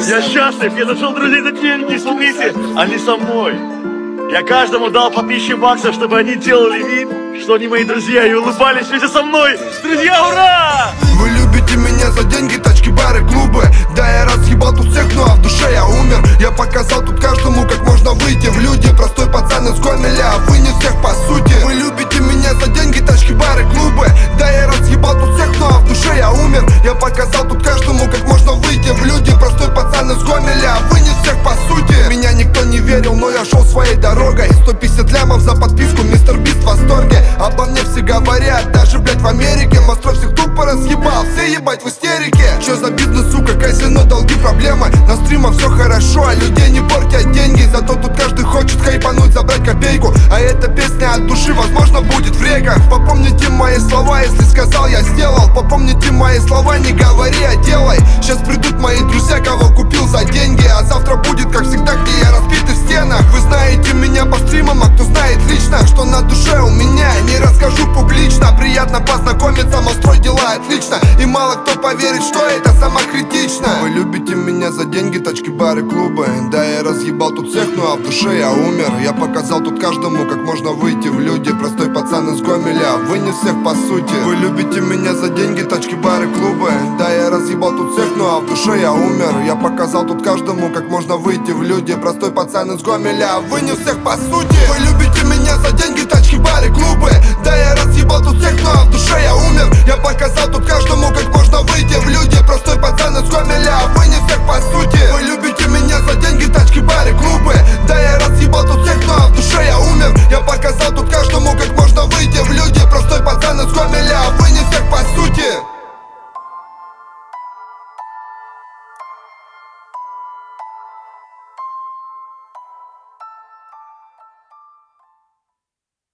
Я счастлив, я нашел друзей за деньги, смотрите, они со мной. Я каждому дал по 1000 баксов, чтобы они делали вид, что они мои друзья, и улыбались вместе со мной. Друзья, ура! Вы любите меня за деньги, тачки, бары, клубы. Да, я разъебал тут всех, ну а в душе я умер. Я показал тут каждому, как можно выйти в люди. Простой пацан из Гомеля, а вы не всех по сути. Вы любите меня за деньги, тачки, бары, клубы. Да, я разъебал тут всех, ну а в душе я умер. Я показал тут каждому, как можно выйти в люди. Простой пацан из Гомеля, а вы не всех по сути. Меня никто не верил, но я шел своей дорогой. 150 лямов за подписку, мистер Бист в восторге. Обо мне все говорят, даже, блять, в Америке. Монстров всех тупо разъебал, все ебать в истерике. Чё за бизнес, сука, казино, долги, проблемы. На стримах все хорошо, а людей не портят деньги. Зато тут каждый хочет хайпануть, забрать копейку. А эта песня от души, возможно, будет в реках. Попомните мои слова, если сказал, я сделал. Попомните мои слова, не говори, а делай. Сейчас придут мои друзья, кого купил за деньги. А завтра будет, как всегда, где я разбитый в стенах. Вы знаете меня по стримам, а кто знает лично, что на душе у меня, не расскажу публично. Приятно познакомиться, но строй дела отлично. И мало кто поверит, что это самокритично. Вы любите меня за деньги, тачки, бары, клубы. Да, я разъебал тут всех, ну а в душе я умер. Я показал тут каждому, как можно выйти в люди. Простой пацан из Гомеля, вы не всех по сути. Вы любите меня за деньги, тачки, бары, клубы. Да, я разъебал тут всех, ну а в душе я умер. Я показал тут каждому, как можно выйти в люди. Простой пацан из Гомеля, вы не всех по сути. Вы любите меня за деньги, тачки, бары, клубы. Да, я разъебал тут всех, ну а в душе я умер. Я показал тут каждому, как можно выйти в люди. Простой пацан из Гомеля, вы не всех по сути. Вы любите меня за деньги, тачки, бары, клубы. Да, я разъебал тут всех,